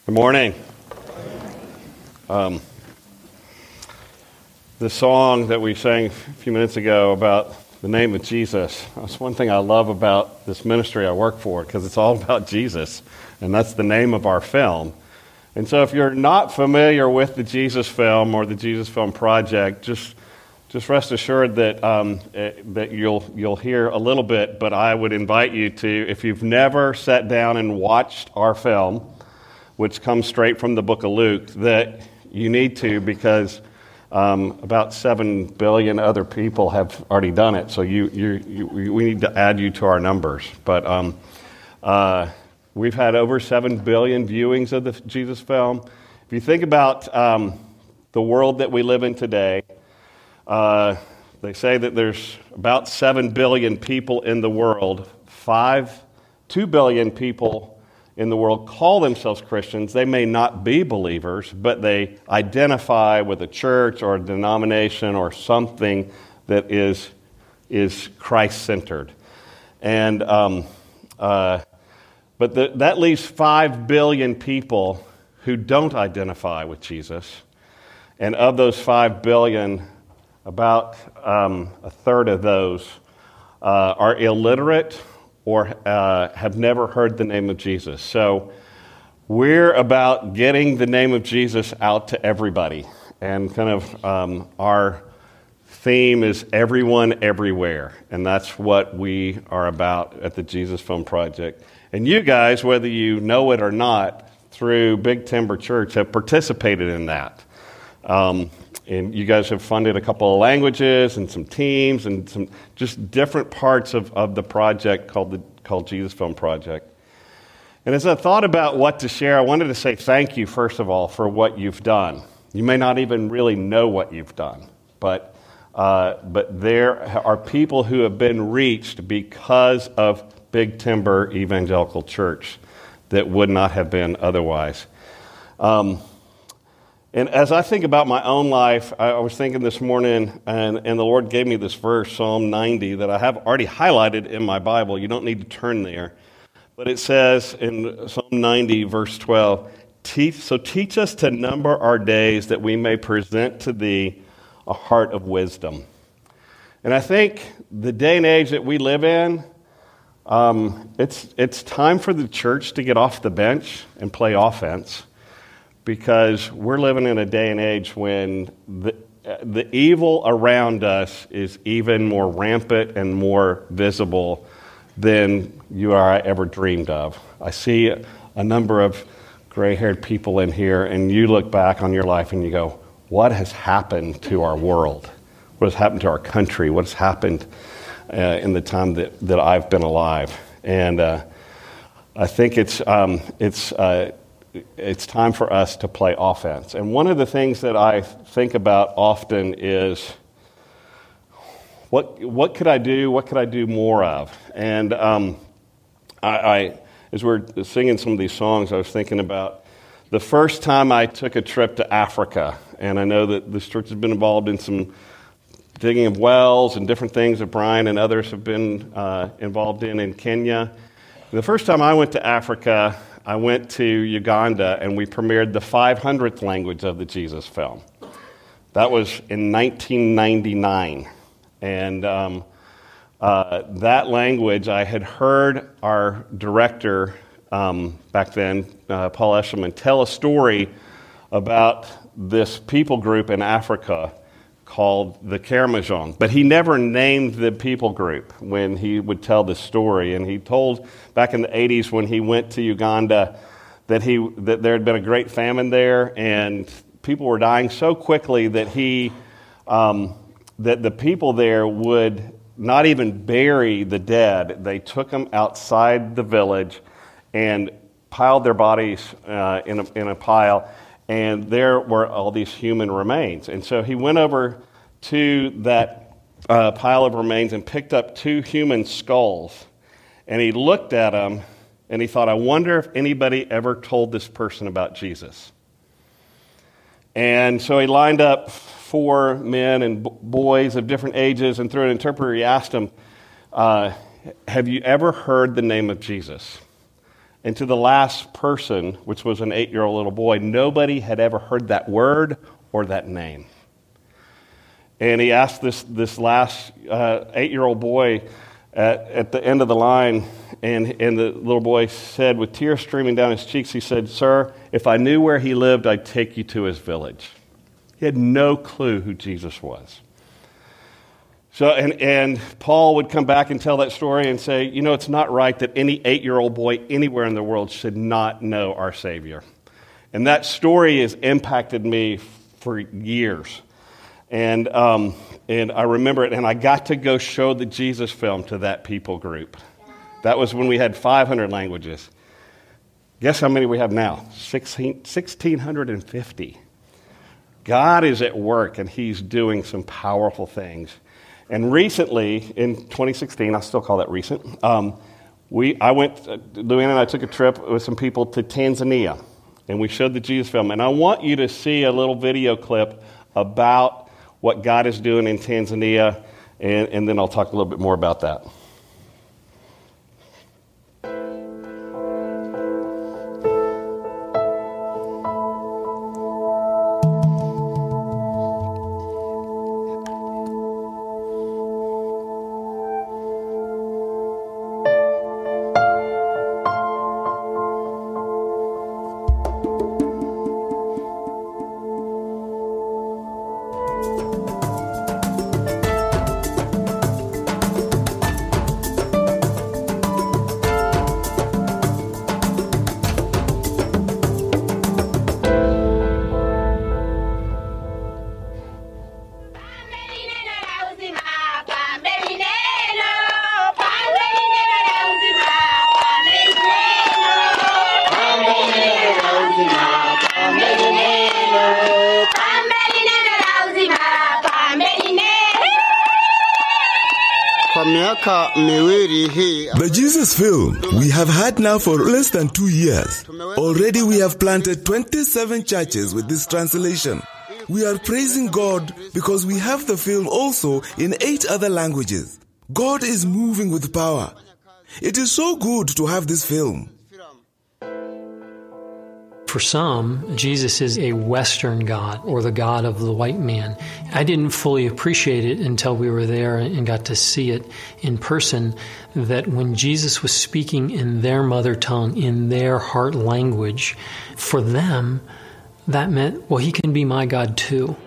Good morning. The song that we sang a few minutes ago about the name of Jesus, that's one thing I love about this ministry I work for, because it's all about Jesus, and that's the name of our film. And so if you're not familiar with the Jesus Film or the Jesus Film Project, just rest assured that that you'll hear a little bit, but I would invite you to, if you've never sat down and watched our film, which comes straight from the book of Luke, that you need to, because about 7 billion other people have already done it. So we need to add you to our numbers. But we've had over 7 billion viewings of the Jesus Film. If you think about the world that we live in today, they say that there's about 7 billion people in the world. 2 billion people in the world call themselves Christians. They may not be believers, but they identify with a church or a denomination or something that is Christ-centered. And that leaves 5 billion people who don't identify with Jesus. And of those 5 billion, about a third of those are illiterate or have never heard the name of Jesus. So we're about getting the name of Jesus out to everybody. And kind of our theme is everyone, everywhere. And that's what we are about at the Jesus Film Project. And you guys, whether you know it or not, through Big Timber Church, have participated in that. And you guys have funded a couple of languages and some teams and some just different parts of the project called Jesus Film Project. And as I thought about what to share, I wanted to say thank you, first of all, for what you've done. You may not even really know what you've done, but there are people who have been reached because of Big Timber Evangelical Church that would not have been otherwise. And as I think about my own life, I was thinking this morning, and the Lord gave me this verse, Psalm 90, that I have already highlighted in my Bible. You don't need to turn there. But it says in Psalm 90, verse 12, teach us to number our days that we may present to thee a heart of wisdom. And I think the day and age that we live in, it's time for the church to get off the bench and play offense. Because we're living in a day and age when the evil around us is even more rampant and more visible than you or I ever dreamed of. I see a number of gray-haired people in here, and you look back on your life and you go, what has happened to our world? What has happened to our country? What has happened in the time that I've been alive? And I think it's time for us to play offense. And one of the things that I think about often is, what could I do? What could I do more of? And I as we're singing some of these songs, I was thinking about the first time I took a trip to Africa. And I know that this church has been involved in some digging of wells and different things that Brian and others have been involved in Kenya. The first time I went to Africa, I went to Uganda, and we premiered the 500th language of the Jesus Film. That was in 1999. And that language, I had heard our director back then, Paul Eshelman, tell a story about this people group in Africa called the Karamojong. But he never named the people group when he would tell the story. And he told back in the 80s when he went to Uganda that there had been a great famine there, and people were dying so quickly that that the people there would not even bury the dead. They took them outside the village and piled their bodies in a pile, and there were all these human remains. And so he went over to that pile of remains and picked up 2 human skulls. And he looked at them, and he thought, I wonder if anybody ever told this person about Jesus. And so he lined up 4 men and boys of different ages, and through an interpreter he asked them, have you ever heard the name of Jesus? And to the last person, which was an 8-year-old little boy, nobody had ever heard that word or that name. And he asked this last 8-year-old boy at the end of the line, and the little boy said, with tears streaming down his cheeks, he said, "Sir, if I knew where he lived, I'd take you to his village." He had no clue who Jesus was. So, and Paul would come back and tell that story and say, it's not right that any 8-year-old boy anywhere in the world should not know our Savior. And that story has impacted me for years. And I remember it, and I got to go show the Jesus film to that people group. That was when we had 500 languages. Guess how many we have now? 1,650. God is at work, and he's doing some powerful things. And recently, in 2016, I still call that recent, Luann and I took a trip with some people to Tanzania, and we showed the Jesus film. And I want you to see a little video clip about what God is doing in Tanzania, and then I'll talk a little bit more about that. The Jesus film we have had now for less than 2 years. Already we have planted 27 churches with this translation. We are praising God because we have the film also in 8 other languages. God is moving with power. It is so good to have this film. For some, Jesus is a Western God, or the God of the white man. I didn't fully appreciate it until we were there and got to see it in person, that when Jesus was speaking in their mother tongue, in their heart language, for them, that meant, well, he can be my God too.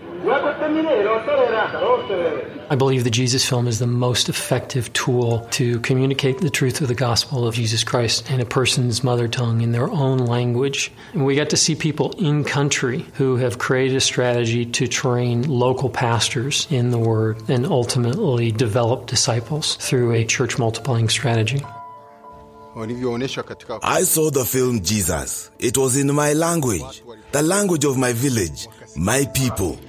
I believe the Jesus film is the most effective tool to communicate the truth of the gospel of Jesus Christ in a person's mother tongue, in their own language. And we got to see people in country who have created a strategy to train local pastors in the Word and ultimately develop disciples through a church multiplying strategy. I saw the film Jesus. It was in my language, the language of my village, my people.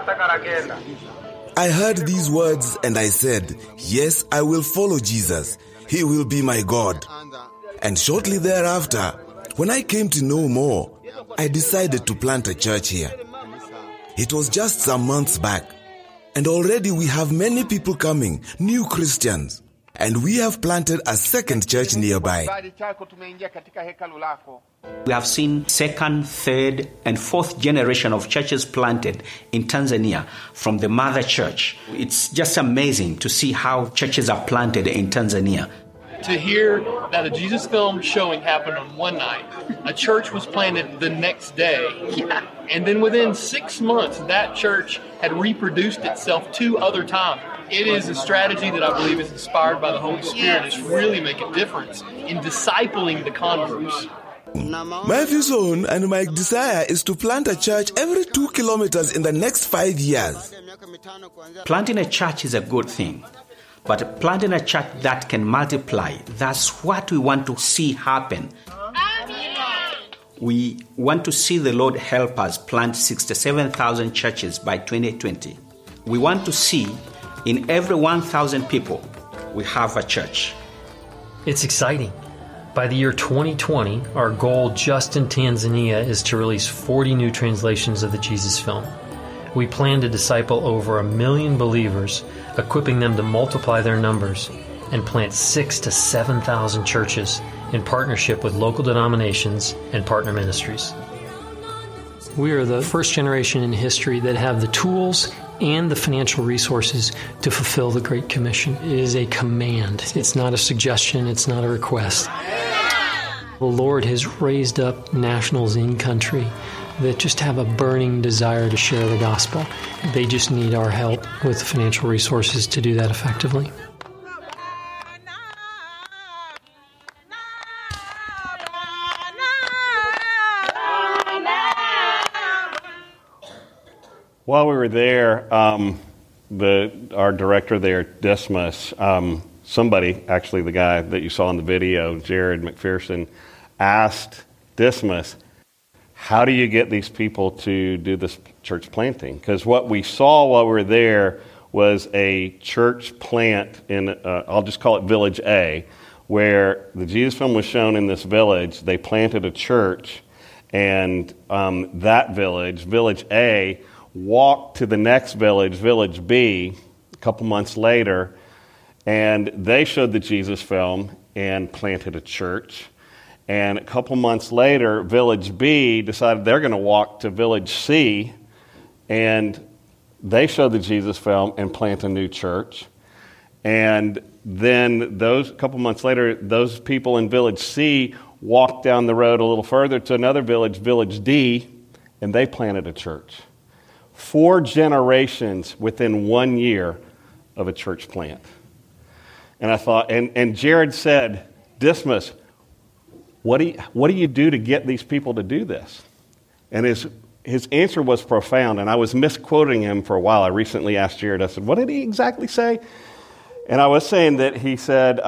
I heard these words and I said, yes, I will follow Jesus. He will be my God. And shortly thereafter, when I came to know more, I decided to plant a church here. It was just some months back. And already we have many people coming, new Christians. And we have planted a second church nearby. We have seen second, third, and fourth generation of churches planted in Tanzania from the mother church. It's just amazing to see how churches are planted in Tanzania. To hear that a Jesus film showing happened on one night, a church was planted the next day, and then within 6 months, that church had reproduced itself 2 other times. It is a strategy that I believe is inspired by the Holy Spirit. It's really making a difference in discipling the converts. My vision and my desire is to plant a church every 2 kilometers in the next 5 years. Planting a church is a good thing, but planting a church that can multiply, that's what we want to see happen. We want to see the Lord help us plant 67,000 churches by 2020. We want to see in every 1,000 people, we have a church. It's exciting. By the year 2020, our goal just in Tanzania is to release 40 new translations of the Jesus film. We plan to disciple over 1 million believers, equipping them to multiply their numbers and plant 6,000 to 7,000 churches in partnership with local denominations and partner ministries. We are the first generation in history that have the tools and the financial resources to fulfill the Great Commission. It is a command. It's not a suggestion. It's not a request. The Lord has raised up nationals in country that just have a burning desire to share the gospel. They just need our help with the financial resources to do that effectively. While we were there, our director there, Dismas, somebody, actually the guy that you saw in the video, Jared McPherson, asked Dismas, how do you get these people to do this church planting? Because what we saw while we were there was a church plant in, I'll just call it Village A, where the Jesus film was shown in this village. They planted a church, and that village, Village A, walked to the next village, Village B, a couple months later, and they showed the Jesus film and planted a church. And a couple months later, Village B decided they're going to walk to Village C, and they showed the Jesus film and plant a new church. And then a couple months later, those people in Village C walked down the road a little further to another village, Village D, and they planted a church. 4 generations within 1 year of a church plant. And I thought, and Jared said, Dismas, what do you do to get these people to do this? And his answer was profound, and I was misquoting him for a while. I recently asked Jared, I said, what did he exactly say? And I was saying that he said,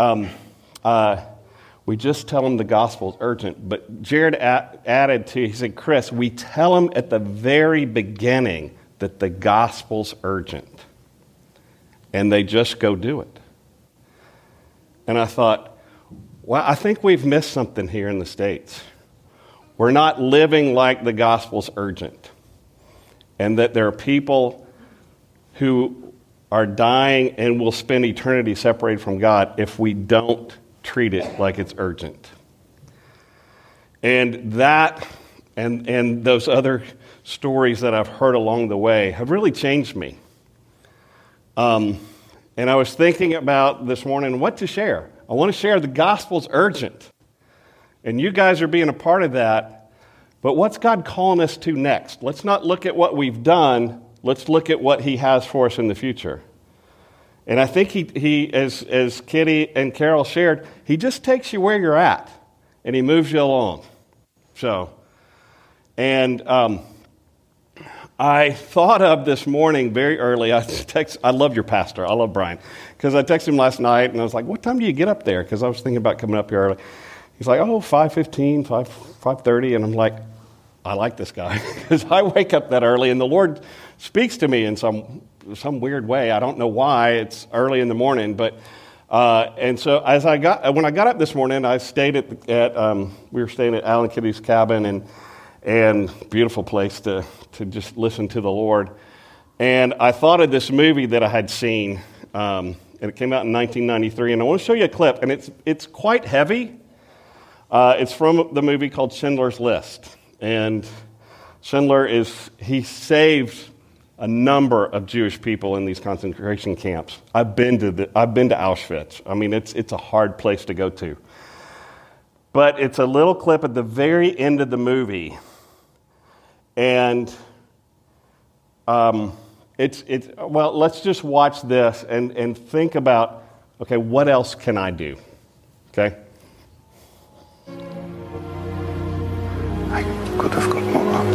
we just tell them the gospel is urgent. But Jared added to, he said, Chris, we tell them at the very beginning that the gospel's urgent. And they just go do it. And I thought, well, I think we've missed something here in the States. We're not living like the gospel's urgent. And that there are people who are dying and will spend eternity separated from God if we don't treat it like it's urgent. And that and those other stories that I've heard along the way have really changed me. And I was thinking about this morning what to share. I want to share the gospel's urgent. And you guys are being a part of that. But what's God calling us to next? Let's not look at what we've done. Let's look at what he has for us in the future. And I think he as Kitty and Carol shared, he just takes you where you're at. And he moves you along. So, and I thought of this morning very early. I love your pastor. I love Brian. Because I texted him last night, and I was like, what time do you get up there? Because I was thinking about coming up here early. He's like, 5:15, 5:30. And I'm like, I like this guy. Because I wake up that early, and the Lord speaks to me in some weird way. I don't know why. It's early in the morning. But and so when I got up this morning, I stayed we were staying at Al and Kitty's cabin, and beautiful place to just listen to the Lord. And I thought of this movie that I had seen, and it came out in 1993. And I want to show you a clip, and it's quite heavy. It's from the movie called Schindler's List. And Schindler he saved a number of Jewish people in these concentration camps. I've been to Auschwitz. I mean, it's a hard place to go to. But it's a little clip at the very end of the movie, and let's just watch this and think about, okay, what else can I do? Okay. I could have got more out.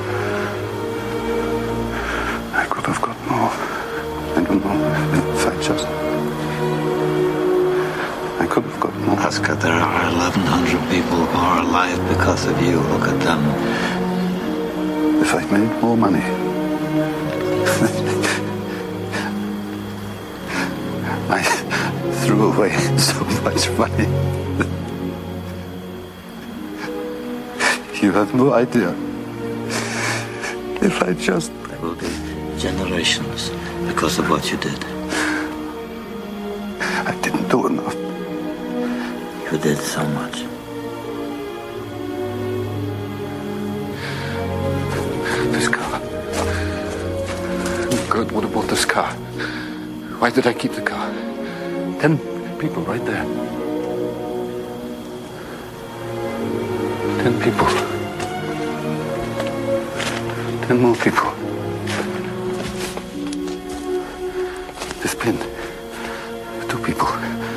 I could have got more. I don't know if I could have got more. Oscar, there are 1,100 people who are alive because of you. Look at them. If I'd made more money. I threw away so much money. You have no idea. If I just... There will be generations because of what you did. I didn't do never did so much. This car. God would have bought this car. Why did I keep the car? 10 people right there. 10 people. 10 more people. This pin. 2 people.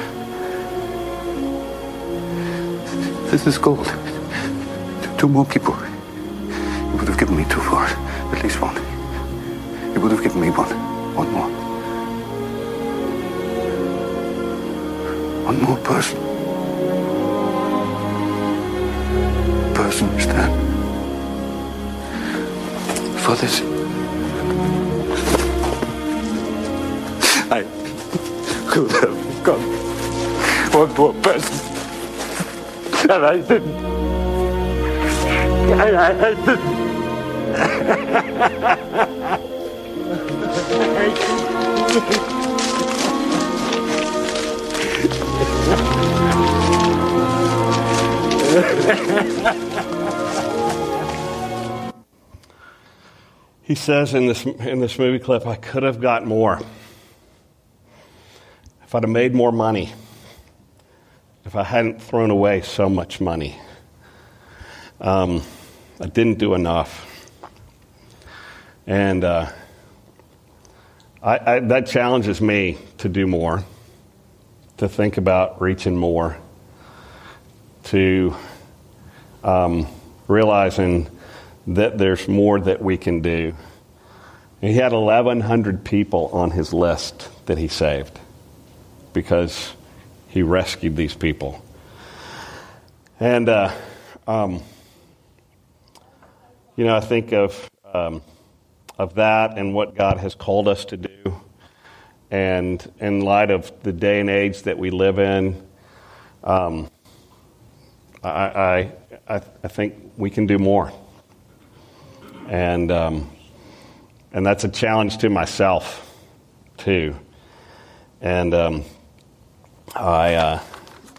This is gold. 2 more people. You would have given me 2 for it. At least 1. You would have given me 1. 1 more. 1 more person. Person stand. For this. I could have got 1 more person. And I didn't. And I didn't. He says in this movie clip, I could have got more. If I'd have made more money. If I hadn't thrown away so much money. I didn't do enough. And that challenges me to do more, to think about reaching more, to realizing that there's more that we can do. And he had 1,100 people on his list that he saved because he rescued these people. And, I think of that and what God has called us to do. And in light of the day and age that we live in, I think we can do more. And that's a challenge to myself, too. And I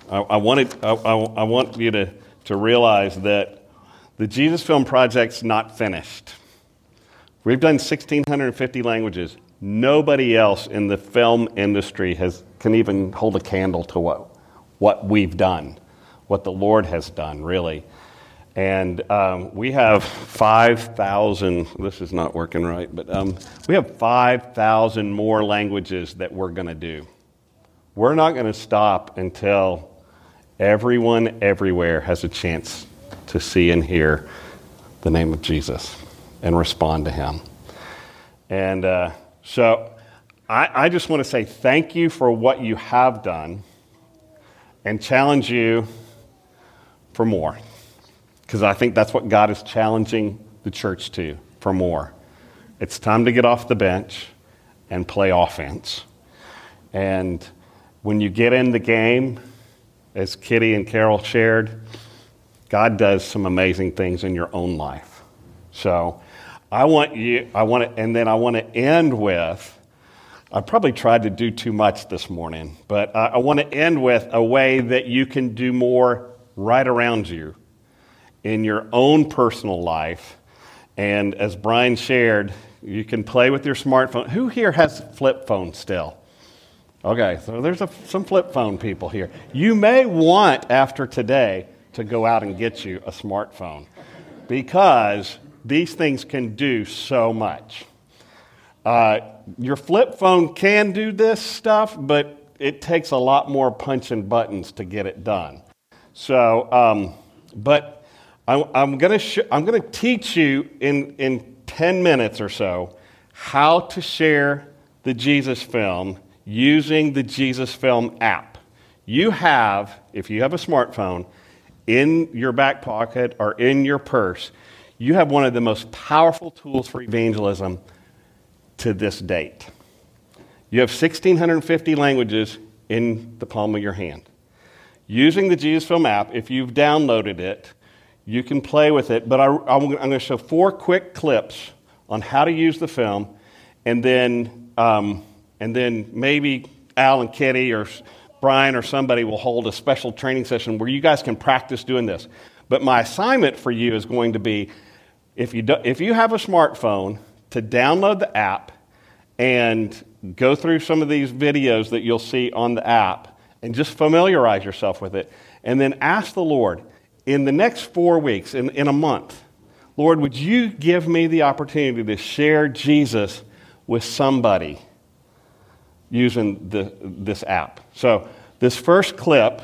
want you to realize that the Jesus Film Project's not finished. We've done 1,650 languages. Nobody else in the film industry can even hold a candle to what we've done, what the Lord has done, really. And we have 5,000, this is not working right, but we have 5,000 more languages that we're going to do. We're not going to stop until everyone everywhere has a chance to see and hear the name of Jesus and respond to him. And so I just want to say thank you for what you have done and challenge you for more. Because I think that's what God is challenging the church to, for more. It's time to get off the bench and play offense. And when you get in the game, as Kitty and Carol shared, God does some amazing things in your own life. So I want to end with, I probably tried to do too much this morning, but I want to end with a way that you can do more right around you in your own personal life. And as Brian shared, you can play with your smartphone. Who here has a flip phone still? Okay, so there's some flip phone people here. You may want, after today, to go out and get you a smartphone because these things can do so much. Your flip phone can do this stuff, but it takes a lot more punching buttons to get it done. So, but I'm going to teach you in 10 minutes or so how to share the Jesus Film using the Jesus Film app. You have, if you have a smartphone, in your back pocket or in your purse, you have one of the most powerful tools for evangelism to this date. You have 1,650 languages in the palm of your hand. Using the Jesus Film app, if you've downloaded it, you can play with it, but I'm going to show 4 quick clips on how to use the film, and then maybe Al and Kitty or Brian or somebody will hold a special training session where you guys can practice doing this. But my assignment for you is going to be, if you have a smartphone, to download the app and go through some of these videos that you'll see on the app and just familiarize yourself with it. And then ask the Lord, in the next 4 weeks, in a month, Lord, would you give me the opportunity to share Jesus with somebody using this app? So this first clip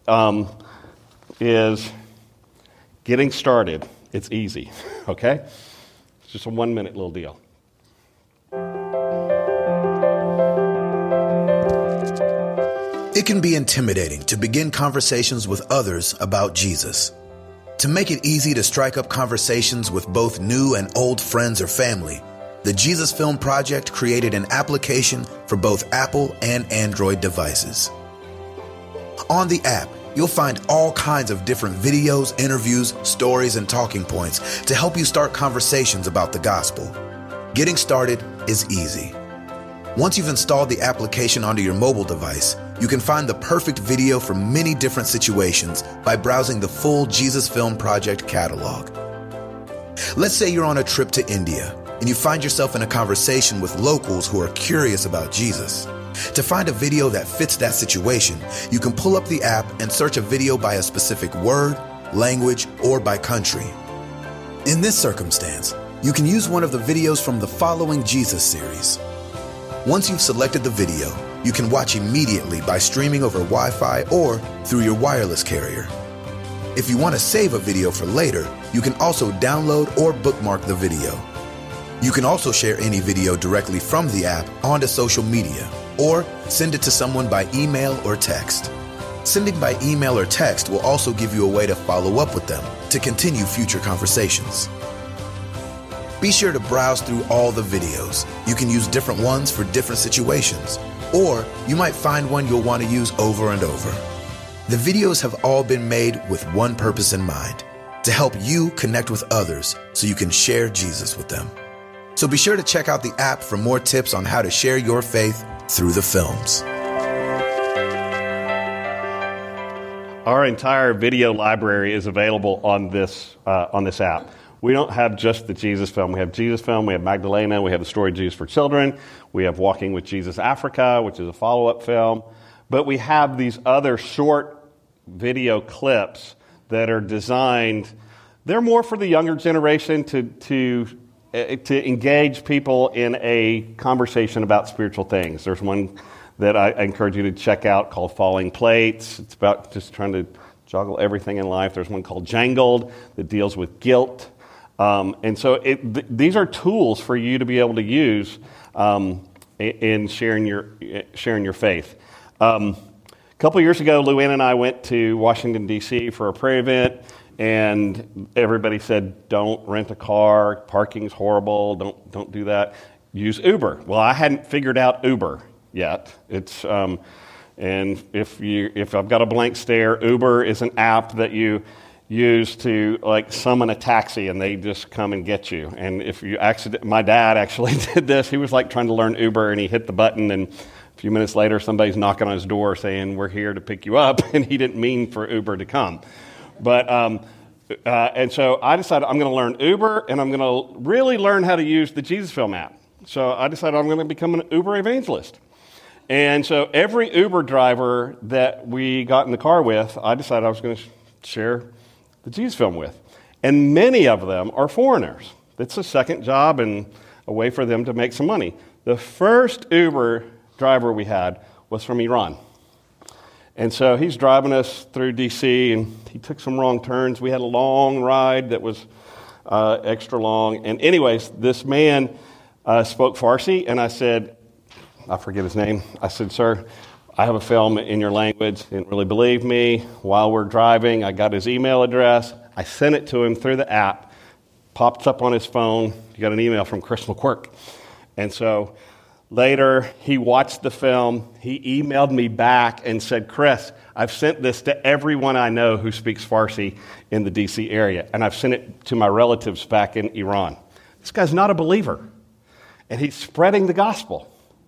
is getting started. It's easy, okay? It's just a 1-minute little deal. It can be intimidating to begin conversations with others about Jesus. To make it easy to strike up conversations with both new and old friends or family, the Jesus Film Project created an application for both Apple and Android devices. On the app, you'll find all kinds of different videos, interviews, stories, and talking points to help you start conversations about the gospel. Getting started is easy. Once you've installed the application onto your mobile device, you can find the perfect video for many different situations by browsing the full Jesus Film Project catalog. Let's say you're on a trip to India and you find yourself in a conversation with locals who are curious about Jesus. To find a video that fits that situation, you can pull up the app and search a video by a specific word, language, or by country. In this circumstance, you can use one of the videos from the Following Jesus series. Once you've selected the video, you can watch immediately by streaming over Wi-Fi or through your wireless carrier. If you want to save a video for later, you can also download or bookmark the video. You can also share any video directly from the app onto social media, or send it to someone by email or text. Sending by email or text will also give you a way to follow up with them to continue future conversations. Be sure to browse through all the videos. You can use different ones for different situations, or you might find one you'll want to use over and over. The videos have all been made with one purpose in mind, to help you connect with others so you can share Jesus with them. So be sure to check out the app for more tips on how to share your faith through the films. Our entire video library is available on this app. We don't have just the Jesus Film. We have Jesus Film, we have Magdalena, we have the Story of Jesus for Children, we have Walking with Jesus Africa, which is a follow-up film. But we have these other short video clips that are designed, they're more for the younger generation to engage people in a conversation about spiritual things. There's one that I encourage you to check out called Falling Plates. It's about just trying to juggle everything in life. There's one called Jangled that deals with guilt. And so these are tools for you to be able to use in sharing your faith. A couple of years ago, Luann and I went to Washington, D.C. for a prayer event, and everybody said, don't rent a car, parking's horrible, don't do that, use Uber. Well, I hadn't figured out Uber yet. It's and if I've got a blank stare, Uber is an app that you use to like summon a taxi and they just come and get you. And if you my dad actually did this. He was like trying to learn Uber and he hit the button and a few minutes later somebody's knocking on his door saying, we're here to pick you up, and he didn't mean for Uber to come. But and so I decided I'm going to learn Uber and I'm going to really learn how to use the Jesus Film app. So I decided I'm going to become an Uber evangelist. And so every Uber driver that we got in the car with, I decided I was going to share the Jesus Film with. And many of them are foreigners. It's a second job and a way for them to make some money. The first Uber driver we had was from Iran. And so he's driving us through D.C., and he took some wrong turns. We had a long ride that was extra long. And anyways, this man spoke Farsi, and I said, I forget his name. I said, sir, I have a film in your language. He didn't really believe me. While we're driving, I got his email address. I sent it to him through the app. Pops up on his phone. He got an email from Chris McQuirk. And so later, he watched the film. He emailed me back and said, Chris, I've sent this to everyone I know who speaks Farsi in the D.C. area, and I've sent it to my relatives back in Iran. This guy's not a believer, and he's spreading the gospel.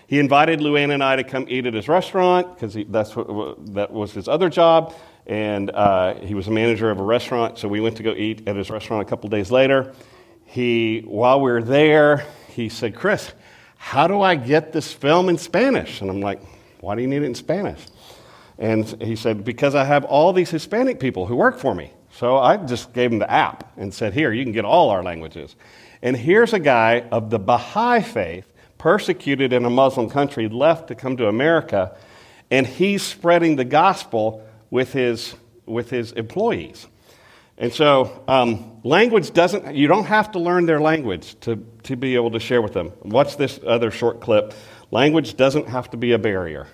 He invited Luann and I to come eat at his restaurant because that was his other job, and he was a manager of a restaurant, so we went to go eat at his restaurant a couple days later. While we were there, he said, "Chris, how do I get this film in Spanish?" And I'm like, "Why do you need it in Spanish?" And he said, "Because I have all these Hispanic people who work for me." So I just gave him the app and said, "Here, you can get all our languages." And here's a guy of the Baha'i faith, persecuted in a Muslim country, left to come to America, and he's spreading the gospel with his employees. And so you don't have to learn their language to be able to share with them. Watch this other short clip. Language doesn't have to be a barrier.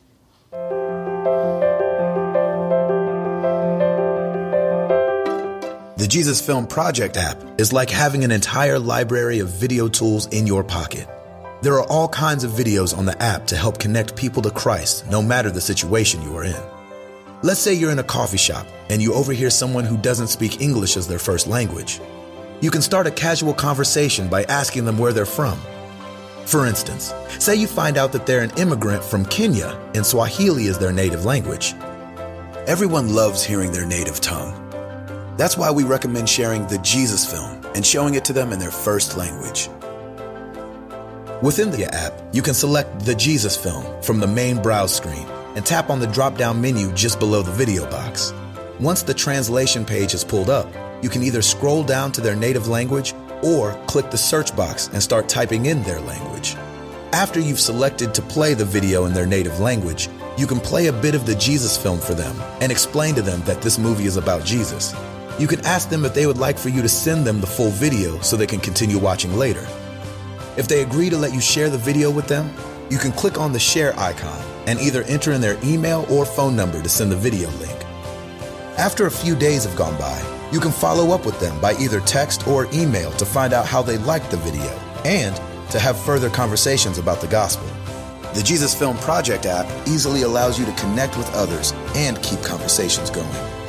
The Jesus Film Project app is like having an entire library of video tools in your pocket. There are all kinds of videos on the app to help connect people to Christ, no matter the situation you are in. Let's say you're in a coffee shop and you overhear someone who doesn't speak English as their first language. You can start a casual conversation by asking them where they're from. For instance, say you find out that they're an immigrant from Kenya and Swahili is their native language. Everyone loves hearing their native tongue. That's why we recommend sharing the Jesus Film and showing it to them in their first language. Within the app, you can select the Jesus Film from the main browse screen and tap on the drop-down menu just below the video box. Once the translation page is pulled up, you can either scroll down to their native language or click the search box and start typing in their language. After you've selected to play the video in their native language, you can play a bit of the Jesus Film for them and explain to them that this movie is about Jesus. You can ask them if they would like for you to send them the full video so they can continue watching later. If they agree to let you share the video with them, you can click on the share icon and either enter in their email or phone number to send the video link. After a few days have gone by, you can follow up with them by either text or email to find out how they liked the video and to have further conversations about the gospel. The Jesus Film Project app easily allows you to connect with others and keep conversations going.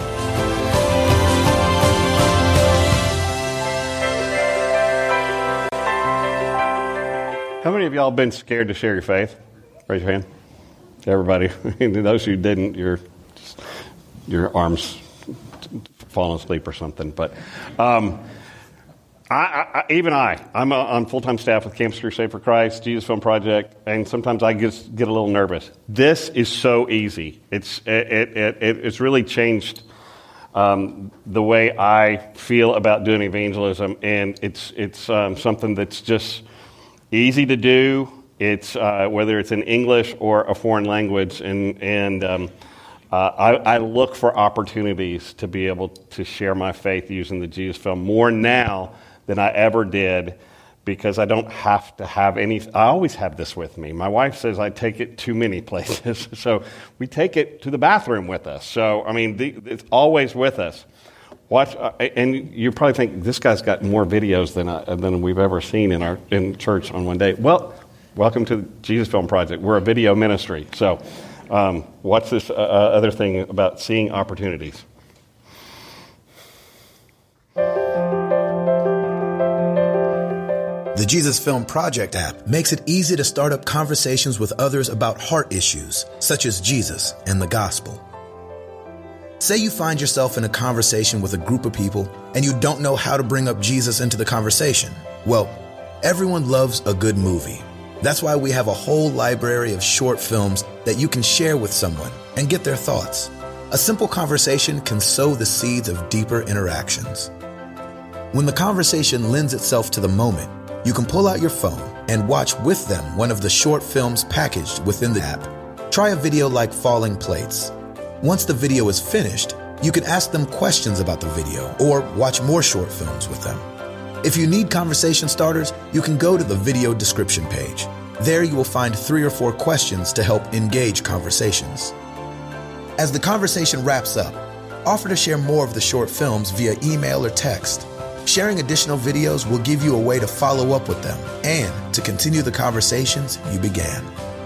How many of y'all been scared to share your faith? Raise your hand. Everybody. Those who didn't, your arms falling asleep or something. But I'm on full-time staff with Campus Crusade for Christ, Jesus Film Project, and sometimes I get a little nervous. This is so easy. It's really changed the way I feel about doing evangelism, and it's something that's just easy to do. It's whether it's in English or a foreign language, and I look for opportunities to be able to share my faith using the Jesus Film more now than I ever did, because I don't have to have any. I always have this with me. My wife says I take it too many places, so we take it to the bathroom with us. So I mean, it's always with us. Watch, and you probably think this guy's got more videos than we've ever seen in church on one day. Well, welcome to the Jesus Film Project. We're a video ministry, so watch this other thing about seeing opportunities. The Jesus Film Project app makes it easy to start up conversations with others about heart issues, such as Jesus and the gospel. Say you find yourself in a conversation with a group of people and you don't know how to bring up Jesus into the conversation. Well, everyone loves a good movie. That's why we have a whole library of short films that you can share with someone and get their thoughts. A simple conversation can sow the seeds of deeper interactions. When the conversation lends itself to the moment, you can pull out your phone and watch with them one of the short films packaged within the app. Try a video like Falling Plates. Once the video is finished, you can ask them questions about the video or watch more short films with them. If you need conversation starters, you can go to the video description page. There you will find 3 or 4 questions to help engage conversations. As the conversation wraps up, offer to share more of the short films via email or text. Sharing additional videos will give you a way to follow up with them and to continue the conversations you began.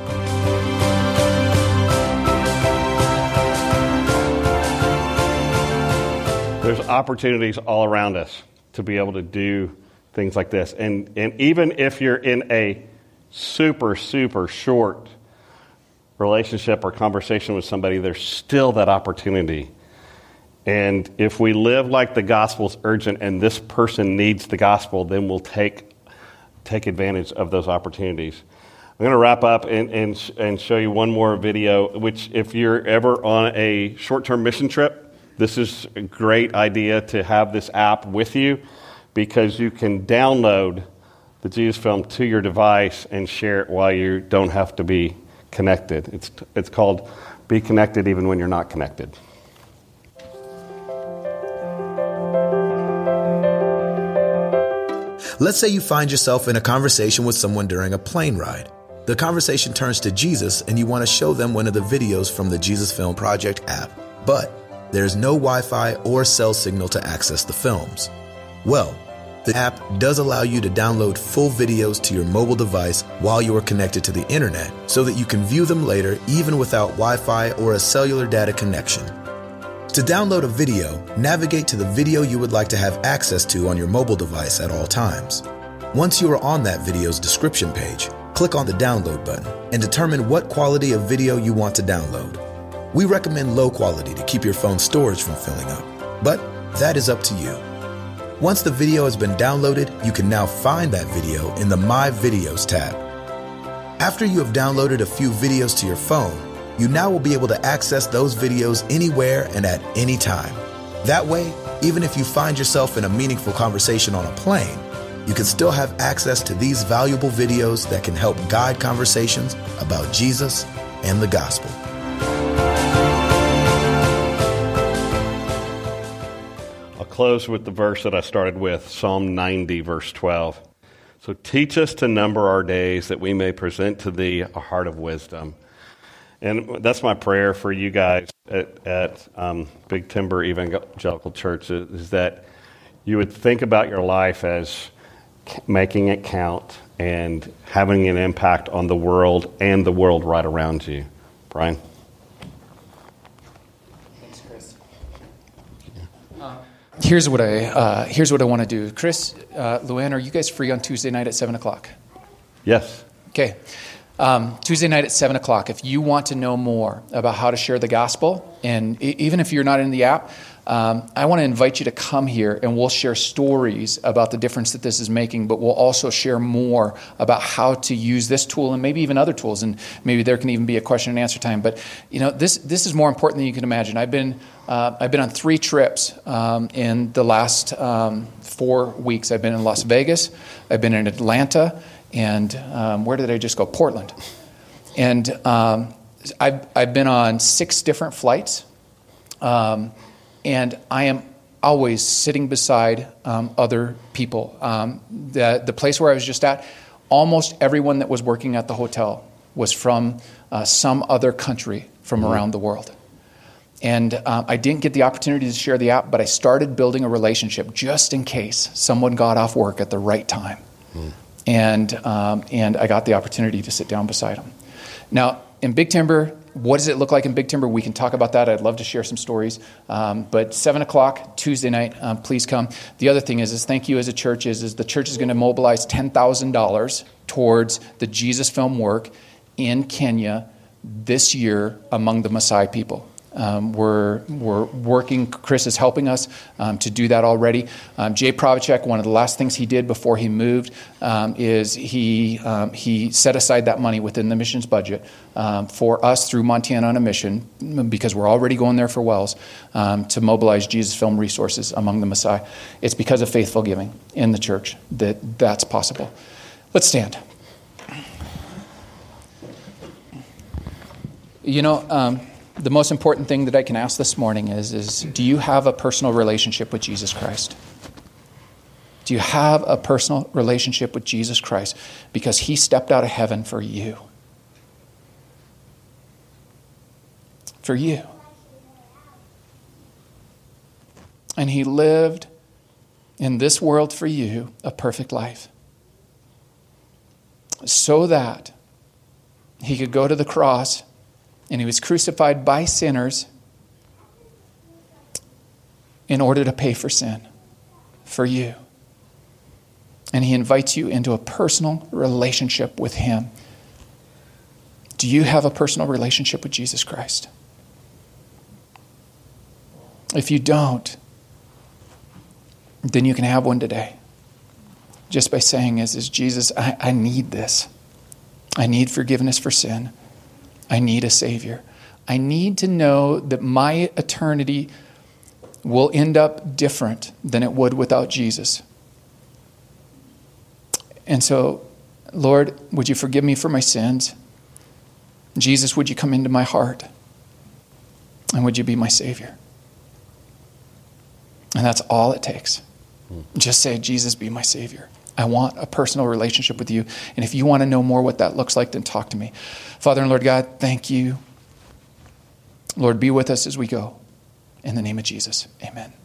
There's opportunities all around us to be able to do things like this. And even if you're in a super, super short relationship or conversation with somebody, there's still that opportunity. And if we live like the gospel's urgent and this person needs the gospel, then we'll take advantage of those opportunities. I'm going to wrap up and show you one more video, which if you're ever on a short-term mission trip, this is a great idea to have this app with you, because you can download the Jesus film to your device and share it while you don't have to be connected. It's called Be Connected Even When You're Not Connected. Let's say you find yourself in a conversation with someone during a plane ride. The conversation turns to Jesus and you want to show them one of the videos from the Jesus Film Project app, but there's no Wi-Fi or cell signal to access the films. Well, the app does allow you to download full videos to your mobile device while you are connected to the internet so that you can view them later even without Wi-Fi or a cellular data connection. To download a video, navigate to the video you would like to have access to on your mobile device at all times. Once you are on that video's description page, click on the download button and determine what quality of video you want to download. We recommend low quality to keep your phone's storage from filling up, but that is up to you. Once the video has been downloaded, you can now find that video in the My Videos tab. After you have downloaded a few videos to your phone, you now will be able to access those videos anywhere and at any time. That way, even if you find yourself in a meaningful conversation on a plane, you can still have access to these valuable videos that can help guide conversations about Jesus and the gospel. I'll close with the verse that I started with, Psalm 90, verse 12. So teach us to number our days that we may present to thee a heart of wisdom. And that's my prayer for you guys at Big Timber Evangelical Church, is that you would think about your life as making it count and having an impact on the world and the world right around you. Brian? Thanks, Chris. Here's what I want to do. Chris, Luann, are you guys free on Tuesday night at 7 o'clock? Yes. Okay. Tuesday night at 7 o'clock. If you want to know more about how to share the gospel, and even if you're not in the app, I want to invite you to come here and we'll share stories about the difference that this is making, but we'll also share more about how to use this tool and maybe even other tools, and maybe there can even be a question and answer time. But this is more important than you can imagine. I've been on 3 trips in the last 4 weeks. I've been in Las Vegas, I've been in Atlanta, and where did I just go? Portland. And I've been on 6 different flights. And I am always sitting beside other people. The place where I was just at, almost everyone that was working at the hotel was from some other country from around the world. And I didn't get the opportunity to share the app, but I started building a relationship just in case someone got off work at the right time. And I got the opportunity to sit down beside them. Now, in Big Timber, what does it look like in Big Timber? We can talk about that. I'd love to share some stories. But 7 o'clock, Tuesday night, please come. The other thing is thank you as a church, is the church is going to mobilize $10,000 towards the Jesus Film work in Kenya this year among the Maasai people. We're working, Chris is helping us to do that already. Jay Pravacek, one of the last things he did before he moved is he set aside that money within the missions budget for us through Montana on a Mission, because we're already going there for wells, to mobilize Jesus Film resources among the Maasai. It's because of faithful giving in the church that's possible. Let's stand. The most important thing that I can ask this morning is do you have a personal relationship with Jesus Christ? Do you have a personal relationship with Jesus Christ? Because he stepped out of heaven for you. For you. And he lived in this world for you a perfect life, so that he could go to the cross. And he was crucified by sinners in order to pay for sin, for you. And he invites you into a personal relationship with him. Do you have a personal relationship with Jesus Christ? If you don't, then you can have one today. Just by saying, is Jesus, I need this. I need forgiveness for sin. I need a Savior. I need to know that my eternity will end up different than it would without Jesus. And so, Lord, would you forgive me for my sins? Jesus, would you come into my heart? And would you be my Savior? And that's all it takes. Just say, Jesus, be my Savior. I want a personal relationship with you. And if you want to know more what that looks like, then talk to me. Father and Lord God, thank you. Lord, be with us as we go. In the name of Jesus, amen.